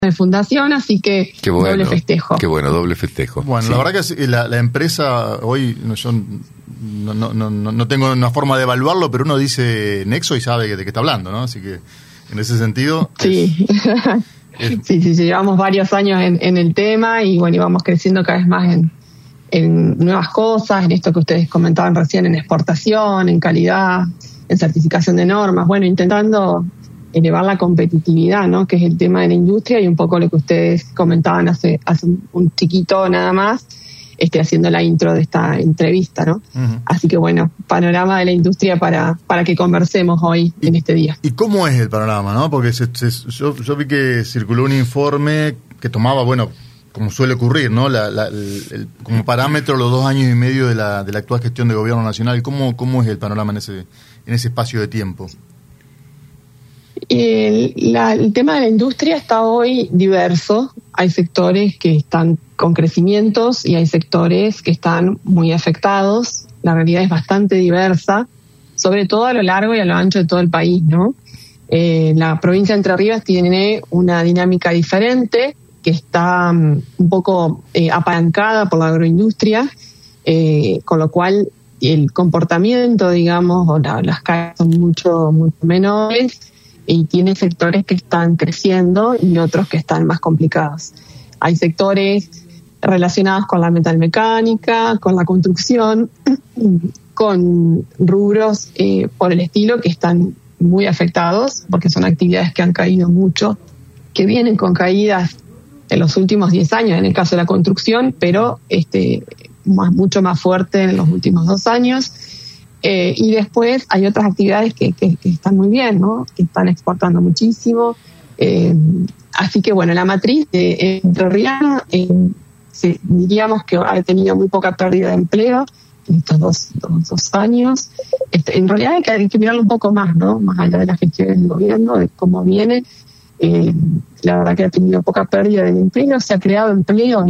de fundación, así que qué bueno, doble festejo. Qué bueno, doble festejo. Bueno, sí. La verdad que la empresa hoy, yo no tengo una forma de evaluarlo, pero uno dice Nexo y sabe de qué está hablando, ¿no? Así que en ese sentido... Sí, sí, llevamos varios años en el tema y bueno, y vamos creciendo cada vez más en nuevas cosas, en esto que ustedes comentaban recién, en exportación, en calidad, en certificación de normas, bueno, intentando elevar la competitividad, ¿no? Que es el tema de la industria y un poco lo que ustedes comentaban hace un chiquito nada más, haciendo la intro de esta entrevista, ¿no? Uh-huh. Así que bueno, panorama de la industria para que conversemos hoy en este día. ¿Y cómo es el panorama, no? Porque yo vi que circuló un informe que tomaba, bueno, como suele ocurrir, ¿no? Como parámetro los 2 años y medio de la actual gestión de gobierno nacional. ¿Cómo es el panorama en ese espacio de tiempo? El tema de la industria está hoy diverso. Hay sectores que están con crecimientos y hay sectores que están muy afectados. La realidad es bastante diversa, sobre todo a lo largo y a lo ancho de todo el país, ¿no? La provincia de Entre Ríos tiene una dinámica diferente que está un poco apalancada por la agroindustria, con lo cual el comportamiento, digamos, o las caídas son mucho menores. Y tiene sectores que están creciendo y otros que están más complicados. Hay sectores relacionados con la metalmecánica, con la construcción, con rubros por el estilo que están muy afectados porque son actividades que han caído mucho, que vienen con caídas en los últimos 10 años, en el caso de la construcción, pero mucho más fuerte en los últimos 2 años. Y después hay otras actividades que están muy bien, ¿no? Que están exportando muchísimo. Así que bueno, la matriz de Entre Ríos, diríamos que ha tenido muy poca pérdida de empleo en estos dos años. En realidad hay que mirarlo un poco más, ¿no? Más allá de la gestión del gobierno, de cómo viene. La verdad que ha tenido poca pérdida de empleo, se ha creado empleo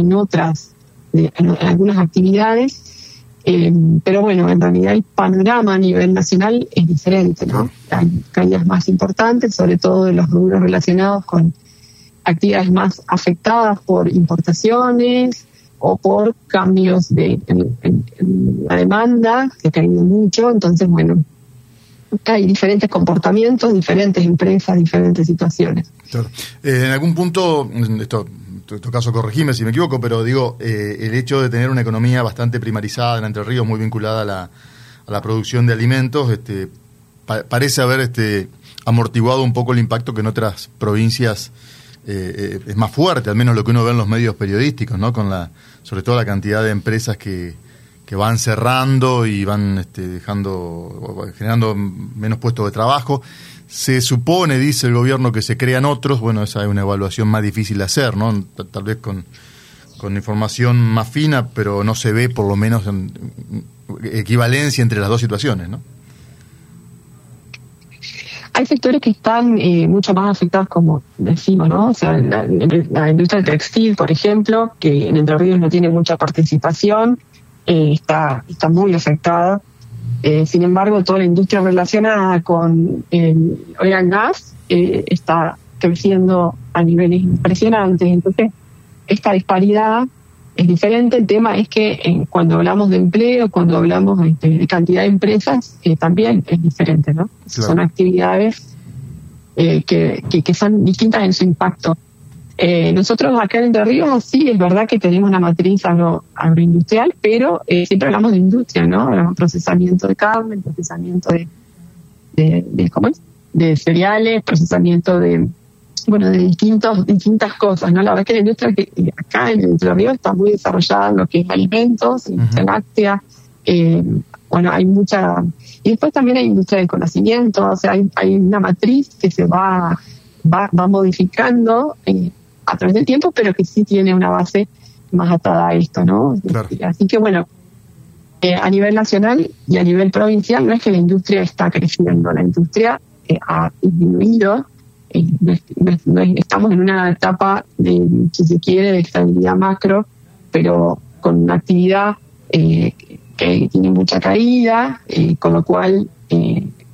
en algunas actividades. Pero bueno, en realidad el panorama a nivel nacional es diferente, ¿no? Hay caídas más importantes, sobre todo de los rubros relacionados con actividades más afectadas por importaciones o por cambios en la demanda, que ha caído mucho. Entonces, bueno, hay diferentes comportamientos, diferentes empresas, diferentes situaciones. Claro. En algún punto, en tu caso corregime si me equivoco, pero digo, el hecho de tener una economía bastante primarizada en Entre Ríos, muy vinculada a la producción de alimentos, parece haber amortiguado un poco el impacto que en otras provincias es más fuerte, al menos lo que uno ve en los medios periodísticos, ¿no? Sobre todo la cantidad de empresas que van cerrando y van generando menos puestos de trabajo. Se supone, dice el gobierno, que se crean otros. Bueno, esa es una evaluación más difícil de hacer, ¿no? Tal vez con información más fina, pero no se ve por lo menos equivalencia entre las dos situaciones, ¿no? Hay sectores que están mucho más afectados, como decimos, ¿no? O sea, la industria del textil, por ejemplo, que en Entre Ríos no tiene mucha participación, está muy afectada. Sin embargo, toda la industria relacionada con el oil and gas está creciendo a niveles impresionantes. Entonces, esta disparidad es diferente. El tema es que cuando hablamos de empleo, cuando hablamos de cantidad de empresas, también es diferente, ¿no? Claro. Son actividades que son distintas en su impacto. Nosotros acá en Entre Ríos sí es verdad que tenemos una matriz agroindustrial, pero siempre hablamos de industria, ¿no? Hablamos de procesamiento de carne, procesamiento de cereales, procesamiento de distintas cosas, ¿no? La verdad es que la industria que acá en Entre Ríos está muy desarrollada en lo que es alimentos, industria láctea, hay mucha. Y después también hay industria del conocimiento, o sea, hay una matriz que se va modificando a través del tiempo, pero que sí tiene una base más atada a esto, ¿no? Claro. Así que bueno, a nivel nacional y a nivel provincial no es que la industria está creciendo, la industria ha disminuido, estamos en una etapa si se quiere, de estabilidad macro, pero con una actividad que tiene mucha caída, con lo cual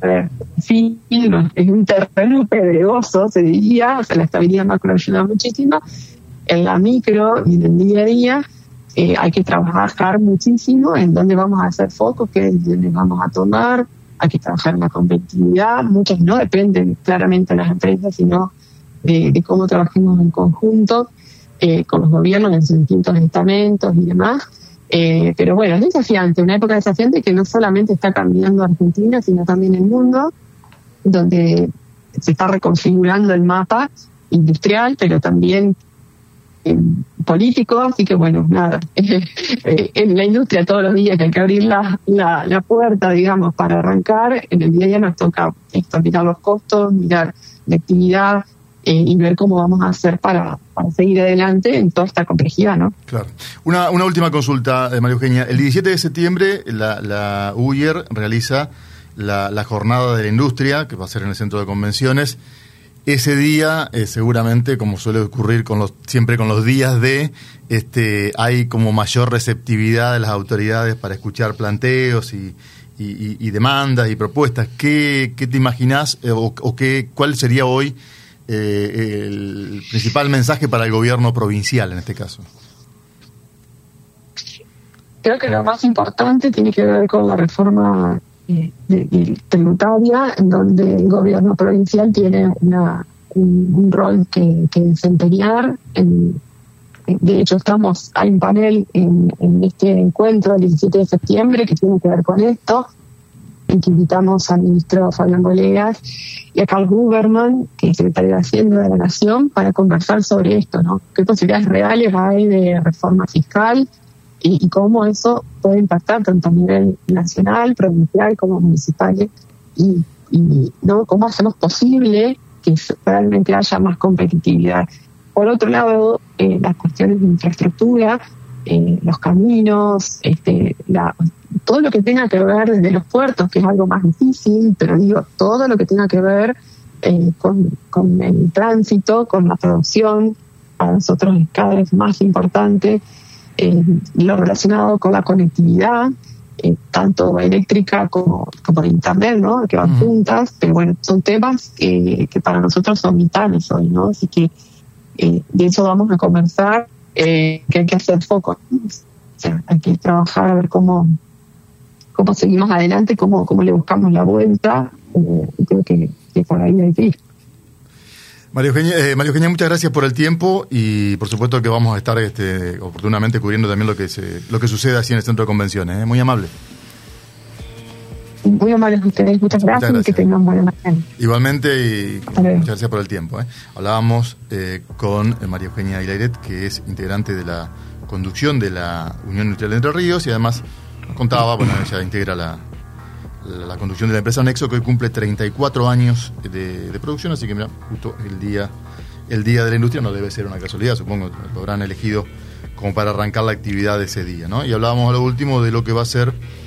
sí, es un terreno pedregoso, se diría, o sea, la estabilidad macro ayuda muchísimo. En la micro y en el día a día hay que trabajar muchísimo en dónde vamos a hacer foco, qué decisiones vamos a tomar, hay que trabajar en la competitividad. Muchas no dependen claramente de las empresas, sino de cómo trabajemos en conjunto con los gobiernos en sus distintos estamentos y demás. Pero bueno, es desafiante, una época desafiante que no solamente está cambiando Argentina, sino también el mundo, donde se está reconfigurando el mapa industrial, pero también político, así que bueno, nada, en la industria todos los días que hay que abrir la puerta, digamos, para arrancar. En el día a día nos toca mirar los costos, mirar la actividad, y ver cómo vamos a hacer para seguir adelante en toda esta complejidad, ¿no? Claro. Una última consulta, María Eugenia. El 17 de septiembre la UIER realiza la jornada de la industria, que va a ser en el centro de convenciones. Ese día, seguramente, como suele ocurrir siempre con los días hay como mayor receptividad de las autoridades para escuchar planteos y demandas y propuestas. ¿Qué te imaginás cuál sería hoy el principal mensaje para el gobierno provincial en este caso? Creo que lo más importante tiene que ver con la reforma tributaria, en donde el gobierno provincial tiene un rol que desempeñar. De hecho, hay un panel en este encuentro el 17 de septiembre que tiene que ver con esto, en que invitamos al ministro Fabián Bolegas y a Carl Huberman, que es secretario de Hacienda de la Nación, para conversar sobre esto, ¿no? ¿Qué posibilidades reales hay de reforma fiscal y cómo eso puede impactar tanto a nivel nacional, provincial como municipal? Y ¿no? ¿Cómo hacemos posible que realmente haya más competitividad? Por otro lado, las cuestiones de infraestructura, los caminos, todo lo que tenga que ver desde los puertos, que es algo más difícil, pero digo, todo lo que tenga que ver con el tránsito, con la producción, para nosotros es cada vez más importante. Lo relacionado con la conectividad, tanto eléctrica como de internet, ¿no? Que van juntas, pero bueno, son temas que para nosotros son vitales hoy, ¿no? Así que de eso vamos a conversar, que hay que hacer foco, ¿no? O sea, hay que trabajar a ver cómo seguimos adelante, cómo le buscamos la vuelta. Creo que por ahí hay que ir. María Eugenia, muchas gracias por el tiempo y por supuesto que vamos a estar oportunamente cubriendo también lo que sucede así en el centro de convenciones. Muy amable. Muy amables ustedes, muchas gracias y que tengan buena mañana. Igualmente, y muchas gracias por el tiempo. Hablábamos con María Eugenia Aguilairet, que es integrante de la conducción de la Unión Industrial de Entre Ríos, y además nos contaba, ella integra la conducción de la empresa Nexo, que hoy cumple 34 años de producción, así que mira, justo el día de la industria no debe ser una casualidad, supongo que lo habrán elegido como para arrancar la actividad de ese día, ¿no? Y hablábamos a lo último de lo que va a ser